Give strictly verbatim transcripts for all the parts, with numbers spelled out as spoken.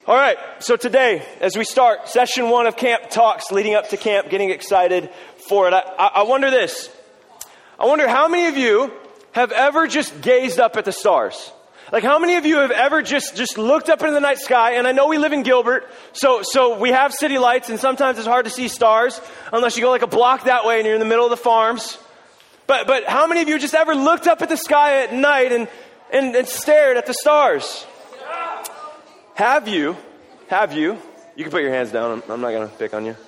All right, so today, as we start session one of Camp Talks, leading up to camp, getting excited for it, I, I, I wonder this. I wonder how many of you have ever just gazed up at the stars? Like how many of you have ever just, just looked up into the night sky? And I know we live in Gilbert, so, so we have city lights, and sometimes it's hard to see stars unless you go like a block that way and you're in the middle of the farms. But, but how many of you just ever looked up at the sky at night and, and, and stared at the stars? Have you, have you, you can put your hands down, I'm, I'm not going to pick on you.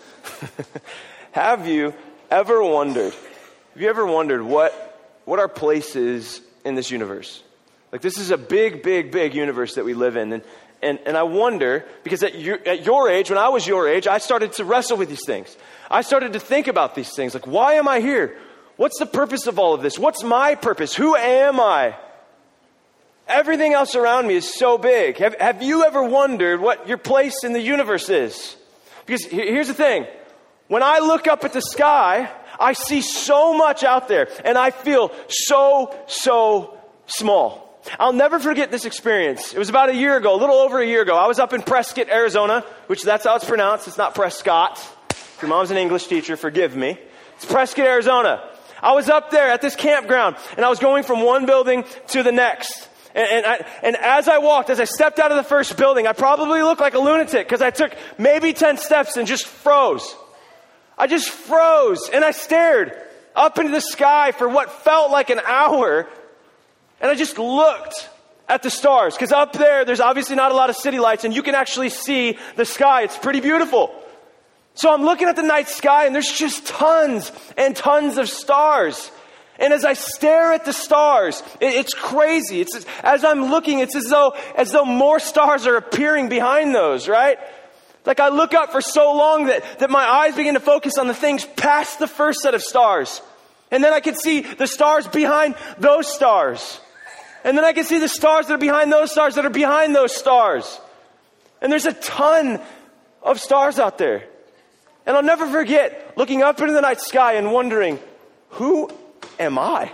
Have you ever wondered, have you ever wondered what, what our place is in this universe? Like this is a big, big, big universe that we live in. And, and, and I wonder, because at your, at your age, when I was your age, I started to wrestle with these things. I started to think about these things. Like, why am I here? What's the purpose of all of this? What's my purpose? Who am I? Everything else around me is so big. Have, have you ever wondered what your place in the universe is? Because here's the thing. When I look up at the sky, I see so much out there, and I feel so, so small. I'll never forget this experience. It was about a year ago, a little over a year ago. I was up in Prescott, Arizona, which that's how it's pronounced. It's not Prescott. If your mom's an English teacher, forgive me. It's Prescott, Arizona. I was up there at this campground, and I was going from one building to the next. And, and, I, and as I walked, as I stepped out of the first building, I probably looked like a lunatic because I took maybe ten steps and just froze. I just froze, and I stared up into the sky for what felt like an hour, and I just looked at the stars because up there, there's obviously not a lot of city lights, and you can actually see the sky. It's pretty beautiful. So I'm looking at the night sky, and there's just tons and tons of stars. And as I stare at the stars, it, it's crazy. It's as I'm looking, it's as though as though more stars are appearing behind those, right? Like I look up for so long that, that my eyes begin to focus on the things past the first set of stars. And then I can see the stars behind those stars. And then I can see the stars that are behind those stars that are behind those stars. And there's a ton of stars out there. And I'll never forget looking up into the night sky and wondering, who am I?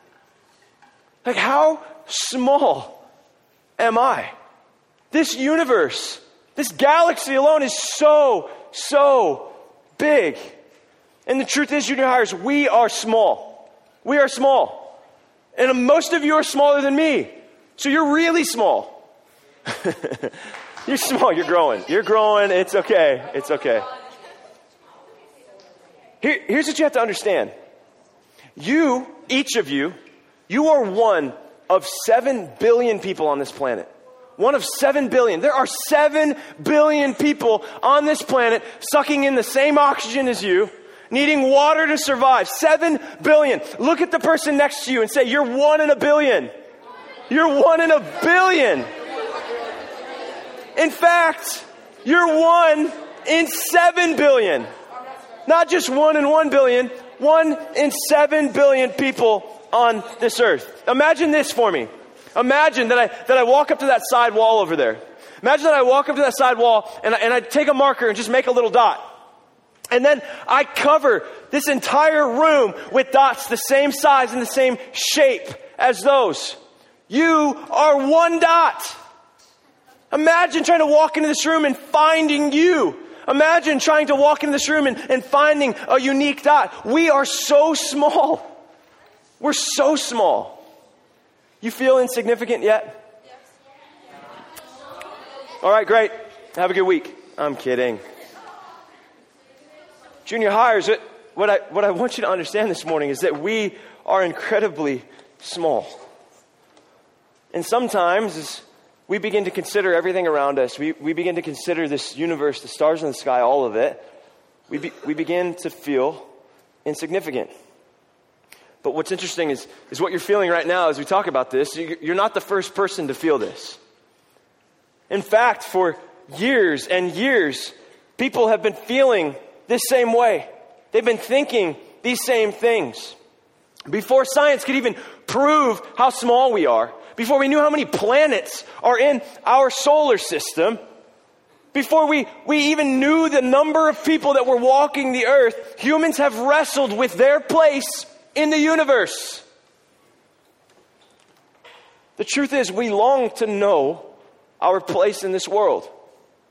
Like, how small am I? This universe, this galaxy alone is so, so big. And the truth is, junior hires, we are small. We are small. And most of you are smaller than me. So you're really small. You're small. You're growing. You're growing. It's okay. It's okay. Here, here's what you have to understand. You, each of you, you are one of seven billion people on this planet. One of seven billion. There are seven billion people on this planet sucking in the same oxygen as you, needing water to survive. Seven billion. Look at the person next to you and say, you're one in a billion. You're one in a billion. In fact, you're one in seven billion. Not just one in one billion, one in seven billion people on this earth. Imagine this for me. Imagine that I that I walk up to that side wall over there. Imagine that I walk up to that side wall and I, and I take a marker and just make a little dot. And then I cover this entire room with dots the same size and the same shape as those. You are one dot. Imagine trying to walk into this room and finding you. Imagine trying to walk into this room and, and finding a unique dot. We are so small. We're so small. You feel insignificant yet? All right, great. Have a good week. I'm kidding. Junior hires, what I, what I want you to understand this morning is that we are incredibly small. And sometimes as we begin to consider everything around us, we, we begin to consider this universe, the stars in the sky, all of it, we, be, we begin to feel insignificant. But what's interesting is, is what you're feeling right now as we talk about this. You're not the first person to feel this. In fact, for years and years, people have been feeling this same way. They've been thinking these same things. Before science could even prove how small we are, before we knew how many planets are in our solar system, before we, we even knew the number of people that were walking the earth, humans have wrestled with their place in the universe. The truth is, we long to know our place in this world.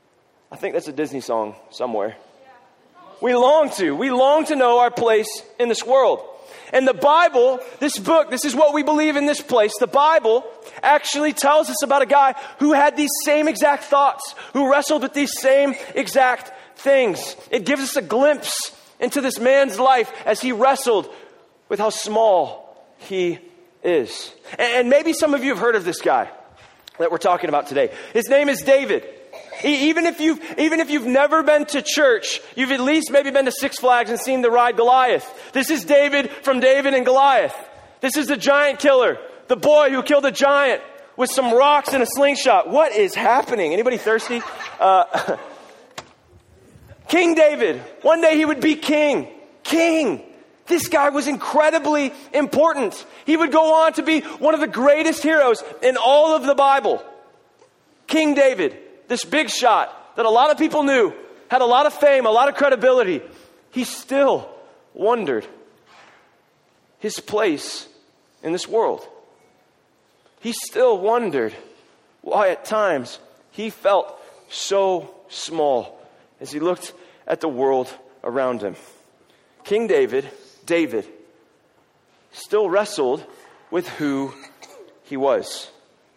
I think that's a Disney song somewhere. We long to. We long to know our place in this world. And the Bible, this book, this is what we believe in this place. The Bible actually tells us about a guy who had these same exact thoughts, who wrestled with these same exact things. It gives us a glimpse into this man's life as he wrestled with how small he is. And maybe some of you have heard of this guy that we're talking about today. His name is David. Even if you've, even if you've never been to church, you've at least maybe been to Six Flags and seen the ride Goliath. This is David from David and Goliath. This is the giant killer, the boy who killed a giant with some rocks and a slingshot. What is happening? Anybody thirsty? Uh, King David. One day he would be king. King. This guy was incredibly important. He would go on to be one of the greatest heroes in all of the Bible. King David. This big shot that a lot of people knew, had a lot of fame, a lot of credibility. He still wondered his place in this world. He still wondered why at times he felt so small as he looked at the world around him. King David, David, still wrestled with who he was.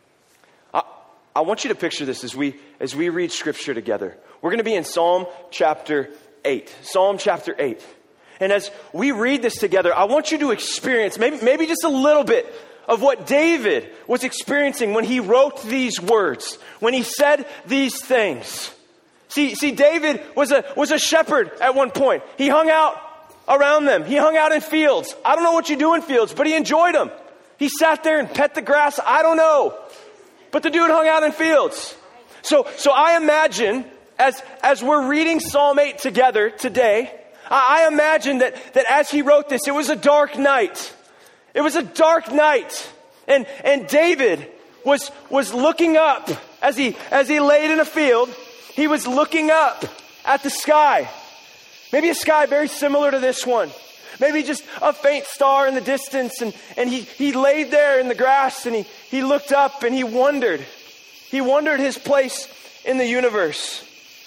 I, I want you to picture this as we as we read scripture together. We're going to be in Psalm chapter eight. Psalm chapter eight. And as we read this together, I want you to experience maybe, maybe just a little bit of what David was experiencing when he wrote these words, when he said these things. See, see, David was a, was a shepherd at one point. He hung out around them. He hung out in fields. I don't know what you do in fields, but he enjoyed them. He sat there and pet the grass. I don't know. But the dude hung out in fields. So, so I imagine as, as we're reading Psalm eight together today, I, I imagine that, that as he wrote this, it was a dark night. It was a dark night. And, and David was, was looking up as he, as he laid in a field. He was looking up at the sky. Maybe a sky very similar to this one. Maybe just a faint star in the distance. And, and he, he laid there in the grass and he, he looked up and he wondered. He wondered his place in the universe.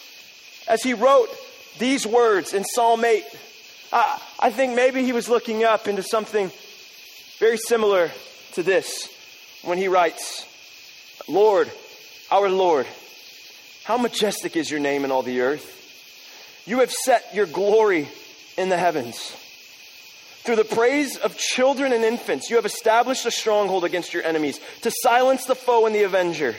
As he wrote these words in Psalm eight, I, I think maybe he was looking up into something very similar to this when he writes, Lord, our Lord, how majestic is your name in all the earth. You have set your glory in the heavens. Through the praise of children and infants, you have established a stronghold against your enemies to silence the foe and the avenger.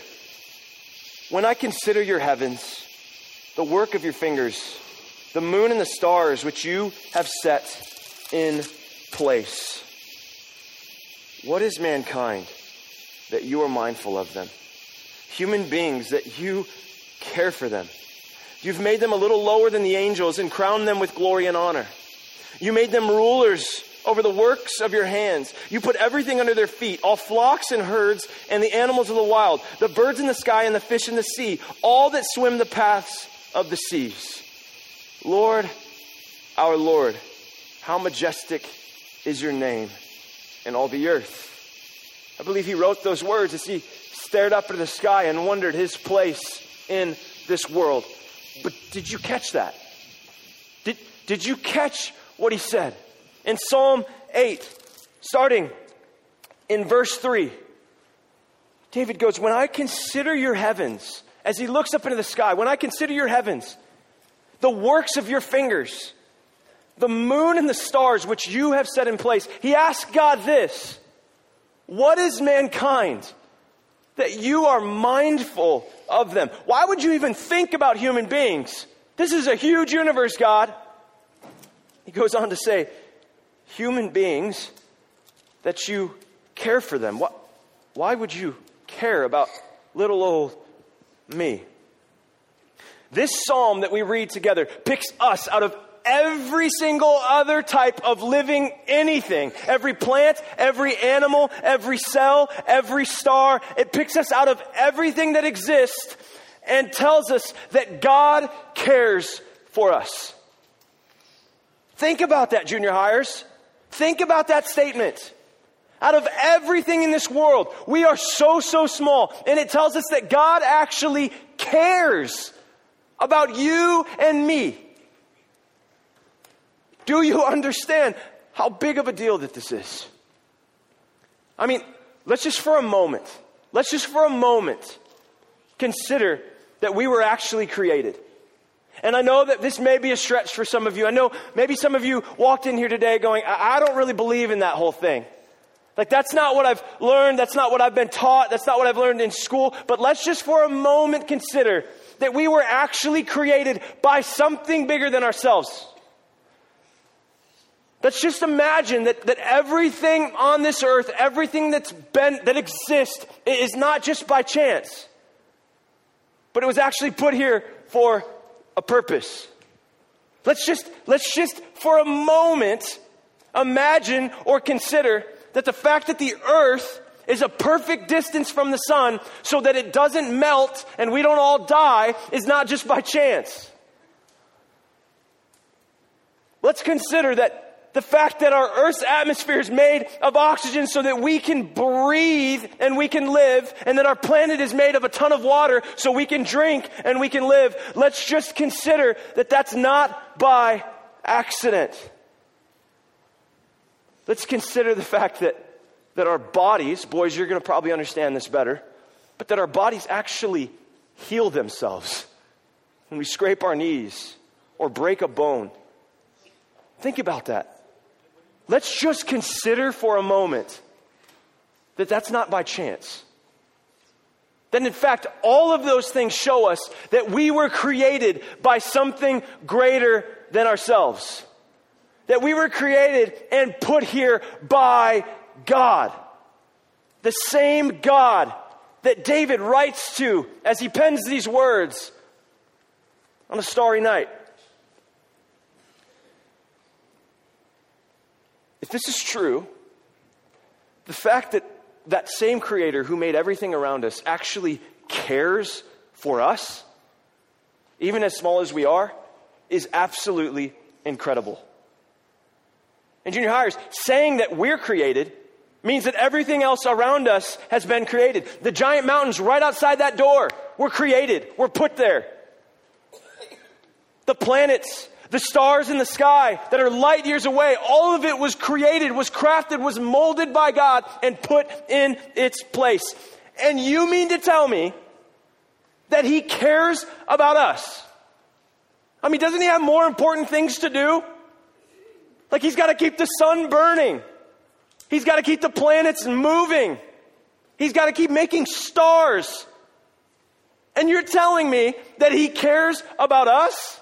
When I consider your heavens, the work of your fingers, the moon and the stars which you have set in place. What is mankind that you are mindful of them? Human beings that you care for them. You've made them a little lower than the angels and crowned them with glory and honor. You made them rulers over the works of your hands. You put everything under their feet, all flocks and herds and the animals of the wild, the birds in the sky and the fish in the sea, all that swim the paths of the seas. Lord, our Lord, how majestic is your name in all the earth. I believe he wrote those words as he stared up into the sky and wondered his place in this world. But did you catch that? Did, did you catch what he said? In Psalm eight, starting in verse three, David goes, when I consider your heavens, as he looks up into the sky, when I consider your heavens, the works of your fingers, the moon and the stars which you have set in place, he asked God this, what is mankind that you are mindful of them? Why would you even think about human beings? This is a huge universe, God. He goes on to say, human beings, that you care for them. Why, why would you care about little old me? This psalm that we read together picks us out of every single other type of living anything. Every plant, every animal, every cell, every star. It picks us out of everything that exists and tells us that God cares for us. Think about that, junior hires. Think about that statement. Out of everything in this world, we are so, so small. And it tells us that God actually cares about you and me. Do you understand how big of a deal that this is? I mean, let's just for a moment, let's just for a moment consider that we were actually created. And I know that this may be a stretch for some of you. I know maybe some of you walked in here today going, I, I don't really believe in that whole thing. Like, that's not what I've learned. That's not what I've been taught. That's not what I've learned in school. But let's just for a moment consider that we were actually created by something bigger than ourselves. Let's just imagine that, that everything on this earth, everything that's been, that exists is not just by chance, but it was actually put here for a purpose. Let's just, let's just for a moment imagine or consider that the fact that the earth is a perfect distance from the sun so that it doesn't melt and we don't all die is not just by chance. Let's consider that the fact that our Earth's atmosphere is made of oxygen so that we can breathe and we can live, and that our planet is made of a ton of water so we can drink and we can live. Let's just consider that that's not by accident. Let's consider the fact that, that our bodies, boys, you're going to probably understand this better, but that our bodies actually heal themselves when we scrape our knees or break a bone. Think about that. Let's just consider for a moment that that's not by chance. That in fact, all of those things show us that we were created by something greater than ourselves. That we were created and put here by God. The same God that David writes to as he pens these words on a starry night. If this is true, the fact that that same Creator who made everything around us actually cares for us, even as small as we are, is absolutely incredible. And junior hires, saying that we're created means that everything else around us has been created. The giant mountains right outside that door were created. We're put there. The planets, the stars in the sky that are light years away, all of it was created, was crafted, was molded by God and put in its place. And you mean to tell me that He cares about us? I mean, doesn't He have more important things to do? Like, He's got to keep the sun burning. He's got to keep the planets moving. He's got to keep making stars. And you're telling me that He cares about us?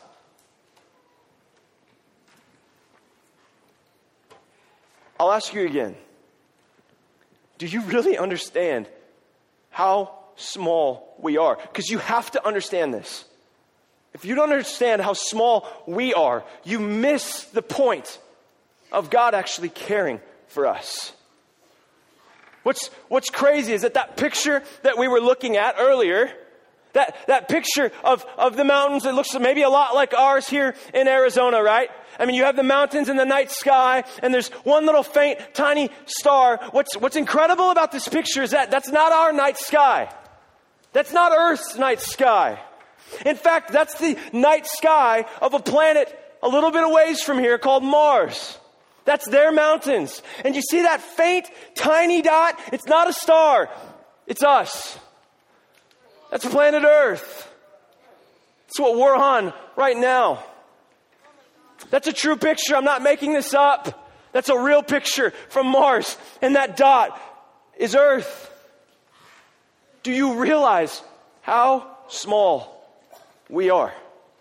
I'll ask you again. Do you really understand how small we are? Because you have to understand this. If you don't understand how small we are, you miss the point of God actually caring for us. What's, what's crazy is that that picture that we were looking at earlier, that, that picture of, of the mountains, it looks maybe a lot like ours here in Arizona, right? I mean, you have the mountains in the night sky, and there's one little faint, tiny star. What's, what's incredible about this picture is that that's not our night sky. That's not Earth's night sky. In fact, that's the night sky of a planet a little bit a ways from here called Mars. That's their mountains. And you see that faint, tiny dot? It's not a star. It's us. That's planet Earth. That's what we're on right now. That's a true picture. I'm not making this up. That's a real picture from Mars. And that dot is Earth. Do you realize how small we are?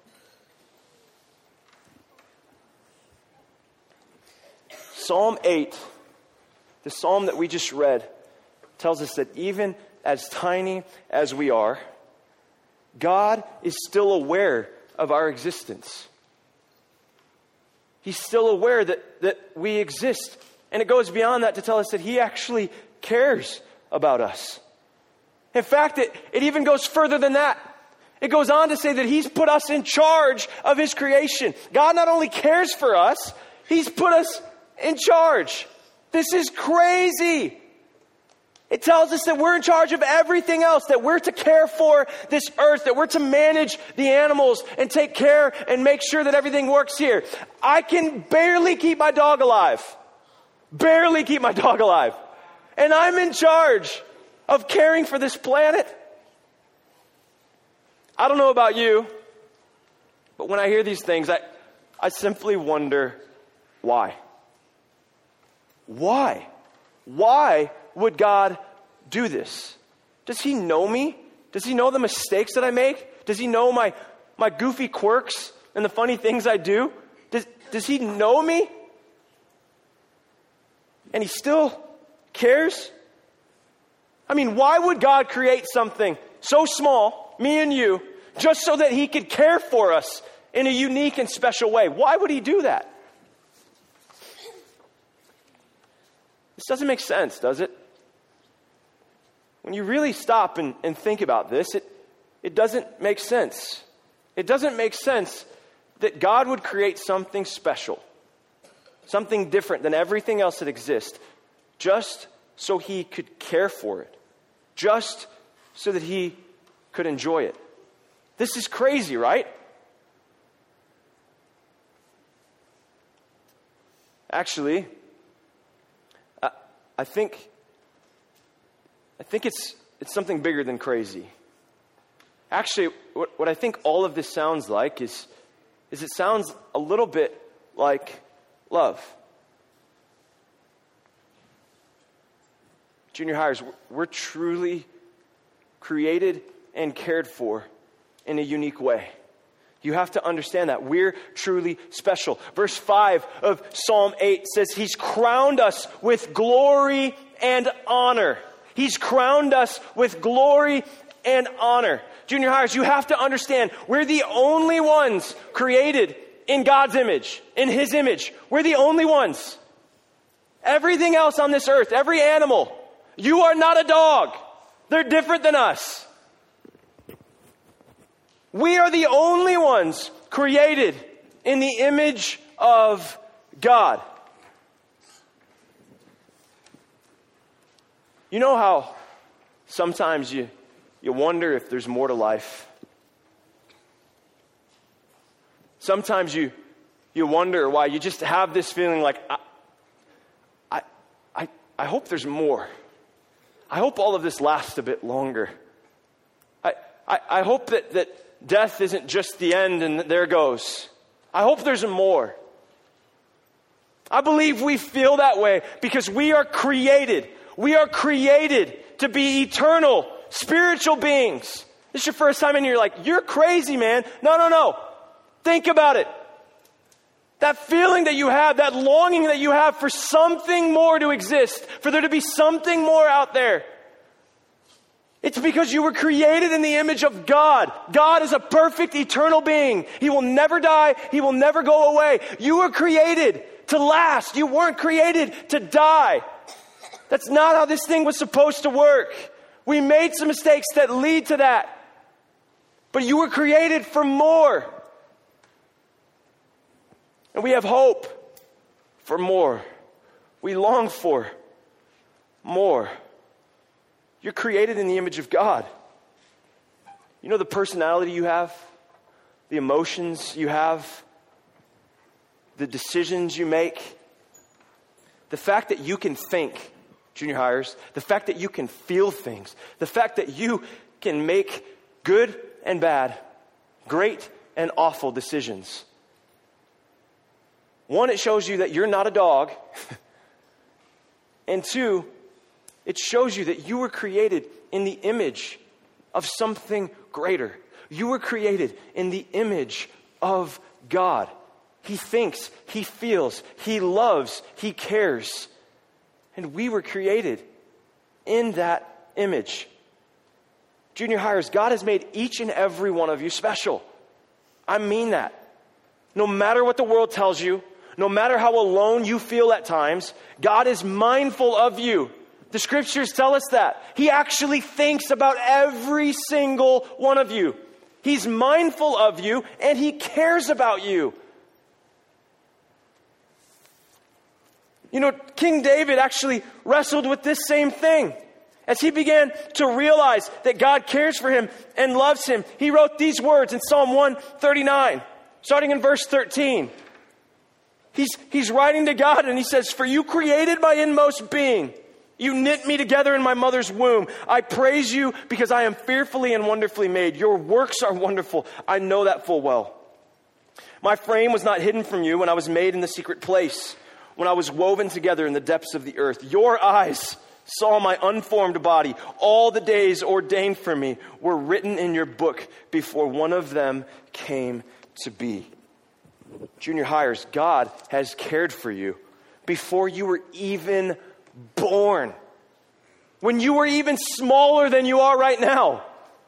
Psalm eight, the psalm that we just read, tells us that even as tiny as we are, God is still aware of our existence. He's still aware that, that we exist. And it goes beyond that to tell us that He actually cares about us. In fact, it, it even goes further than that. It goes on to say that He's put us in charge of His creation. God not only cares for us, He's put us in charge. This is crazy. It tells us that we're in charge of everything else, that we're to care for this earth, that we're to manage the animals and take care and make sure that everything works here. I can barely keep my dog alive. Barely keep my dog alive. And I'm in charge of caring for this planet. I don't know about you, but when I hear these things, I, I simply wonder why. Why? Why would God do this? Does he know me? Does he know the mistakes that I make? Does he know my, my goofy quirks and the funny things I do? Does, does he know me? And he still cares? I mean, why would God create something so small, me and you, just so that he could care for us in a unique and special way? Why would he do that? This doesn't make sense, does it? When you really stop and, and think about this, it, it doesn't make sense. It doesn't make sense that God would create something special, something different than everything else that exists, just so he could care for it, just so that he could enjoy it. This is crazy, right? Actually, I, I think I think it's it's something bigger than crazy. Actually, what, what I think all of this sounds like is, is it sounds a little bit like love. Junior hires, we're, we're truly created and cared for in a unique way. You have to understand that. We're truly special. Verse five of Psalm eight says, he's crowned us with glory and honor. He's crowned us with glory and honor. Junior hires, you have to understand, we're the only ones created in God's image, in his image. We're the only ones. Everything else on this earth, every animal, you are not a dog. They're different than us. We are the only ones created in the image of God. You know how sometimes you, you wonder if there's more to life? Sometimes you you wonder why you just have this feeling like, I, I, I, I hope there's more. I hope all of this lasts a bit longer. I, I, I hope that, that death isn't just the end and there goes. I hope there's more. I believe we feel that way because we are created. We are created to be eternal, spiritual beings. This is your first time and you're like, you're crazy, man. No, no, no. Think about it. That feeling that you have, that longing that you have for something more to exist, for there to be something more out there. It's because you were created in the image of God. God is a perfect, eternal being. He will never die. He will never go away. You were created to last. You weren't created to die. That's not how this thing was supposed to work. We made some mistakes that lead to that. But you were created for more. And we have hope for more. We long for more. You're created in the image of God. You know the personality you have, the emotions you have, the decisions you make, the fact that you can think, junior hires, the fact that you can feel things, the fact that you can make good and bad, great and awful decisions. One, it shows you that you're not a dog. And two, it shows you that you were created in the image of something greater. You were created in the image of God. He thinks, he feels, he loves, he cares. And we were created in that image. Junior hires, God has made each and every one of you special. I mean that. No matter what the world tells you, no matter how alone you feel at times, God is mindful of you. The scriptures tell us that. He actually thinks about every single one of you. He's mindful of you and he cares about you. You know, King David actually wrestled with this same thing. as he began to realize that God cares for him and loves him, he wrote these words in Psalm one thirty-nine, starting in verse thirteen. He's, he's writing to God and he says, "For you created my inmost being. You knit me together in my mother's womb. I praise you because I am fearfully and wonderfully made. Your works are wonderful. I know that full well. My frame was not hidden from you when I was made in the secret place, when I was woven together in the depths of the earth. Your eyes saw my unformed body. All the days ordained for me were written in your book before one of them came to be." Junior hires, God has cared for you before you were even born. When you were even smaller than you are right now.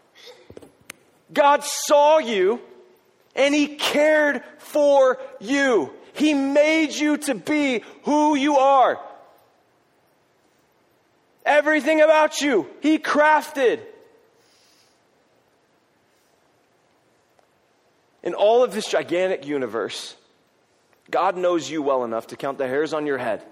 God saw you and he cared for you. He made you to be who you are. Everything about you, he crafted. In all of this gigantic universe, God knows you well enough to count the hairs on your head.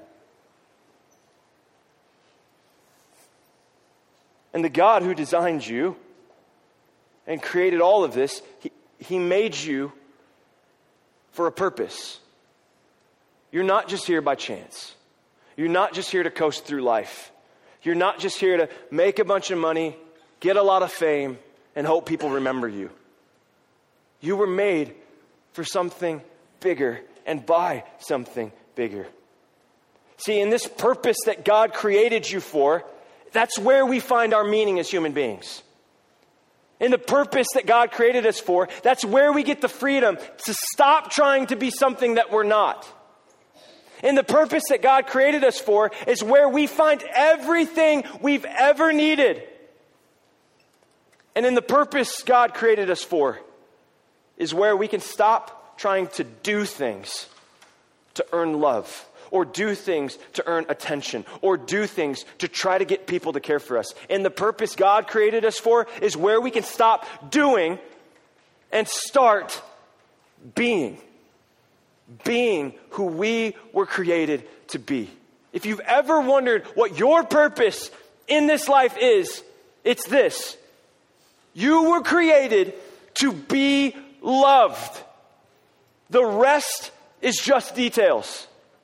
And the God who designed you and created all of this, he, he made you for a purpose. You're not just here by chance. You're not just here to coast through life. You're not just here to make a bunch of money, get a lot of fame, and hope people remember you. You were made for something bigger and by something bigger. See, in this purpose that God created you for, that's where we find our meaning as human beings. In the purpose that God created us for, that's where we get the freedom to stop trying to be something that we're not. In the purpose that God created us for is where we find everything we've ever needed. And in the purpose God created us for is where we can stop trying to do things to earn love, or do things to earn attention, or do things to try to get people to care for us. And the purpose God created us for is where we can stop doing and start being. Being who we were created to be. If you've ever wondered what your purpose in this life is, it's this. You were created to be loved. The rest is just details.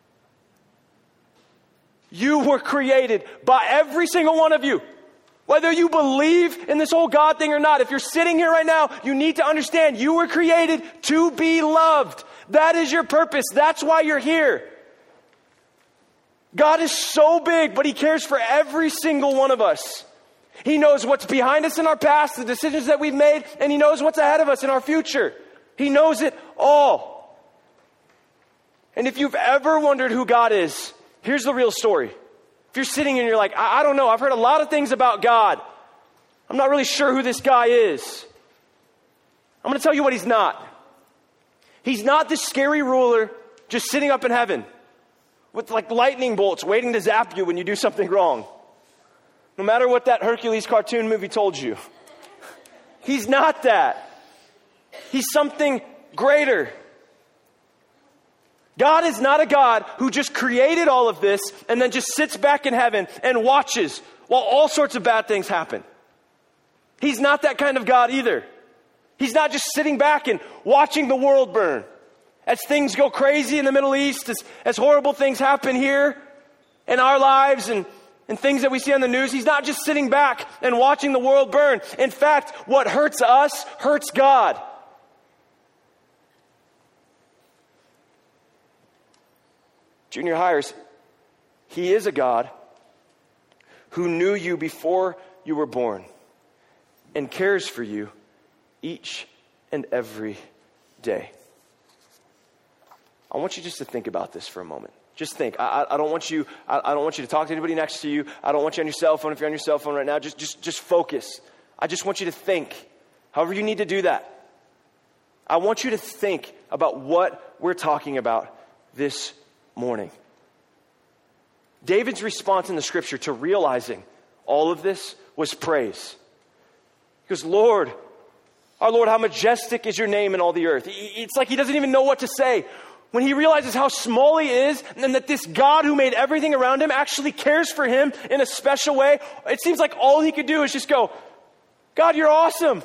You were created by every single one of you. Whether you believe in this whole God thing or not, if you're sitting here right now, you need to understand you were created to be loved. That is your purpose. That's why you're here. God is so big, but he cares for every single one of us. He knows what's behind us in our past, the decisions that we've made, and he knows what's ahead of us in our future. He knows it all. And if you've ever wondered who God is, here's the real story. If you're sitting and you're like, I, I don't know, I've heard a lot of things about God. I'm not really sure who this guy is. I'm going to tell you what he's not. He's not this scary ruler just sitting up in heaven with like lightning bolts waiting to zap you when you do something wrong. No matter what that Hercules cartoon movie told you. He's not that. He's something greater. God is not a God who just created all of this and then just sits back in heaven and watches while all sorts of bad things happen. He's not that kind of God either. He's not just sitting back and watching the world burn. As things go crazy in the Middle East, as, as horrible things happen here in our lives and, and things that we see on the news, he's not just sitting back and watching the world burn. In fact, what hurts us hurts God. Junior hires, he is a God who knew you before you were born and cares for you each and every day. I want you just to think about this for a moment. Just think. I, I, I don't want you. I, I don't want you to talk to anybody next to you. I don't want you on your cell phone. If you're on your cell phone right now, just, just, just focus. I just want you to think. However you need to do that. I want you to think about what we're talking about this morning. David's response in the scripture to realizing all of this was praise. He goes, Lord, our Lord, how majestic is your name in all the earth. It's like he doesn't even know what to say. when he realizes how small he is and that this God who made everything around him actually cares for him in a special way, it seems like all he could do is just go, God, you're awesome.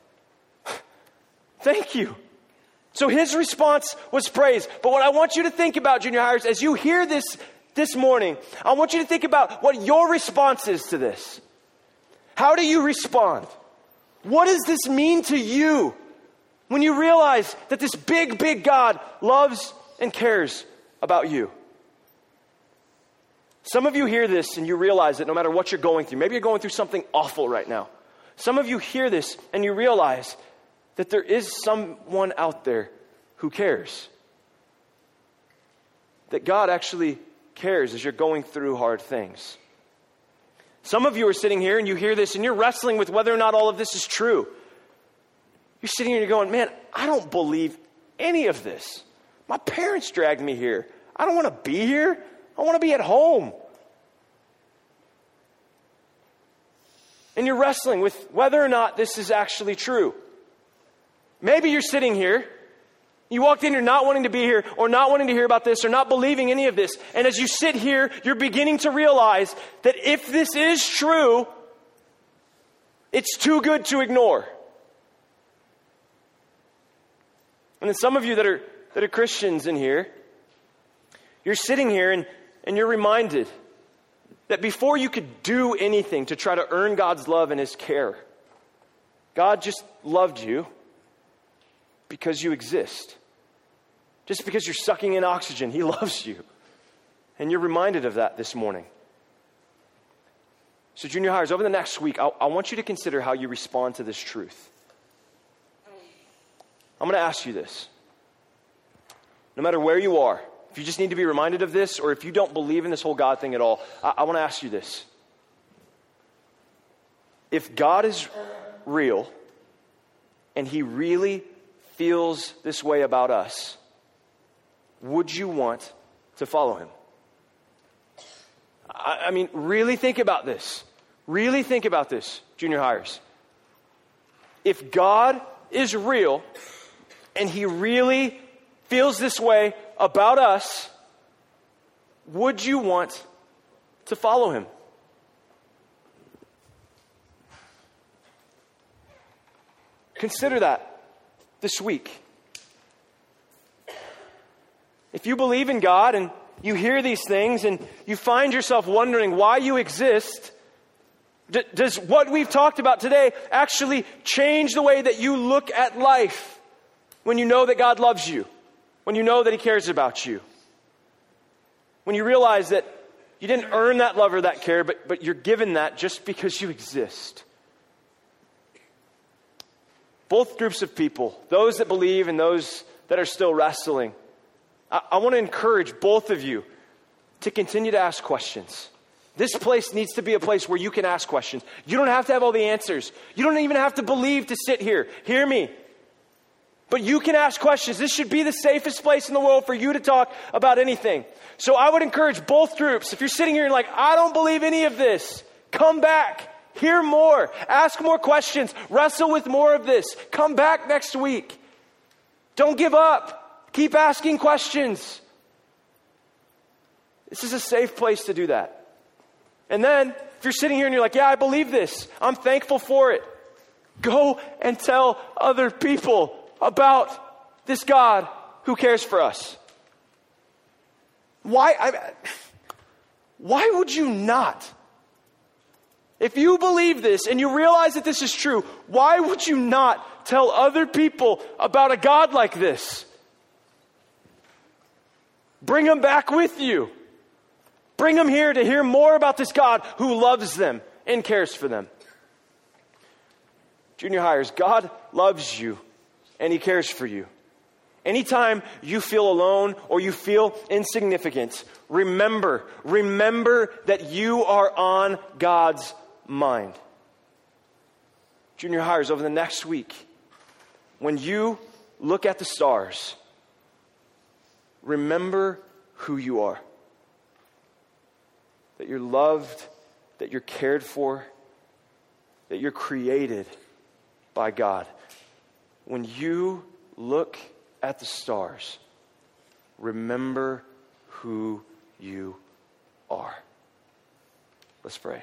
Thank you. So his response was praise. But what I want you to think about, junior hires, as you hear this this morning, I want you to think about what your response is to this. How do you respond? What does this mean to you when you realize that this big, big God loves and cares about you? Some of you hear this and you realize that no matter what you're going through, maybe you're going through something awful right now. Some of you hear this and you realize that there is someone out there who cares. That God actually cares as you're going through hard things. Some of you are sitting here and you hear this and you're wrestling with whether or not all of this is true. You're sitting here and you're going, man, I don't believe any of this. My parents dragged me here. I don't want to be here. I want to be at home. And you're wrestling with whether or not this is actually true. Maybe you're sitting here, you walked in, you're not wanting to be here, or not wanting to hear about this, or not believing any of this. And as you sit here, you're beginning to realize that if this is true, it's too good to ignore. And then some of you that are that are Christians in here, you're sitting here and, and you're reminded that before you could do anything to try to earn God's love and his care, God just loved you because you exist. Just because you're sucking in oxygen, he loves you. And you're reminded of that this morning. So junior hires, over the next week, I, I want you to consider how you respond to this truth. I'm going to ask you this. No matter where you are, if you just need to be reminded of this, or if you don't believe in this whole God thing at all, I, I want to ask you this. If God is real, and he really feels this way about us, would you want to follow him? I, I mean, really think about this. Really think about this, junior hires. If God is real, and he really feels this way about us, would you want to follow him? Consider that this week. If you believe in God and you hear these things and you find yourself wondering why you exist, d- does what we've talked about today actually change the way that you look at life when you know that God loves you, when you know that he cares about you, when you realize that you didn't earn that love or that care, but, but you're given that just because you exist? Both groups of people, those that believe and those that are still wrestling, I, I want to encourage both of you to continue to ask questions. This place needs to be a place where you can ask questions. You don't have to have all the answers. You don't even have to believe to sit here. Hear me. But you can ask questions. This should be the safest place in the world for you to talk about anything. So I would encourage both groups. If you're sitting here and like, I don't believe any of this, come back. Hear more. Ask more questions. Wrestle with more of this. Come back next week. Don't give up. Keep asking questions. This is a safe place to do that. And then, if you're sitting here and you're like, yeah, I believe this. I'm thankful for it. Go and tell other people about this God who cares for us. Why, I, why would you not? If you believe this and you realize that this is true, why would you not tell other people about a God like this? Bring them back with you. Bring them here to hear more about this God who loves them and cares for them. Junior hires, God loves you and he cares for you. Anytime you feel alone or you feel insignificant, remember, remember that you are on God's mind. Junior hires, over the next week, when you look at the stars, remember who you are. That you're loved, that you're cared for, that you're created by God. When you look at the stars, remember who you are. Let's pray.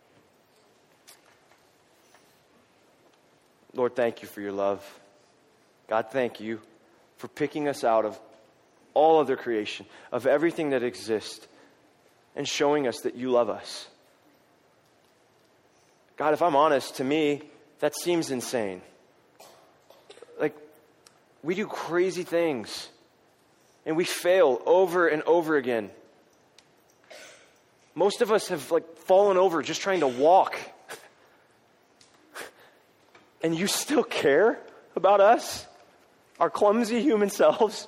Lord, thank you for your love. God, thank you for picking us out of all other creation, of everything that exists, and showing us that you love us. God, if I'm honest, to me, that seems insane. Like, we do crazy things, and we fail over and over again. Most of us have, like, fallen over just trying to walk. And you still care about us, our clumsy human selves?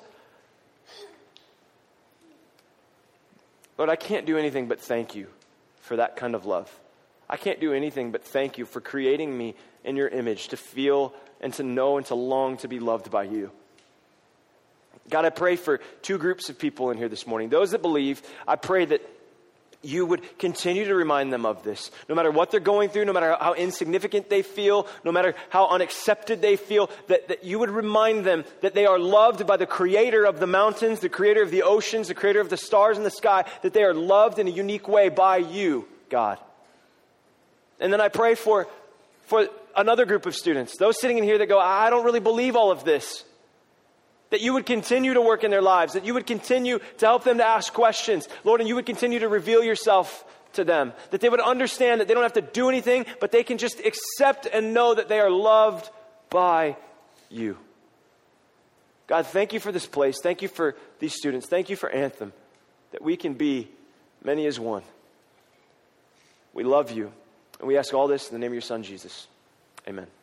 Lord, I can't do anything but thank you for that kind of love. I can't do anything but thank you for creating me in your image to feel and to know and to long to be loved by you. God, I pray for two groups of people in here this morning. Those that believe, I pray that you would continue to remind them of this. No matter what they're going through, no matter how insignificant they feel, no matter how unaccepted they feel, that, that you would remind them that they are loved by the creator of the mountains, the creator of the oceans, the creator of the stars in the sky, that they are loved in a unique way by you, God. And then I pray for, for another group of students, those sitting in here that go, I don't really believe all of this. That you would continue to work in their lives, that you would continue to help them to ask questions, Lord, and you would continue to reveal yourself to them, that they would understand that they don't have to do anything, but they can just accept and know that they are loved by you. God, thank you for this place. Thank you for these students. Thank you for Anthem, that we can be many as one. We love you, and we ask all this in the name of your Son, Jesus. Amen.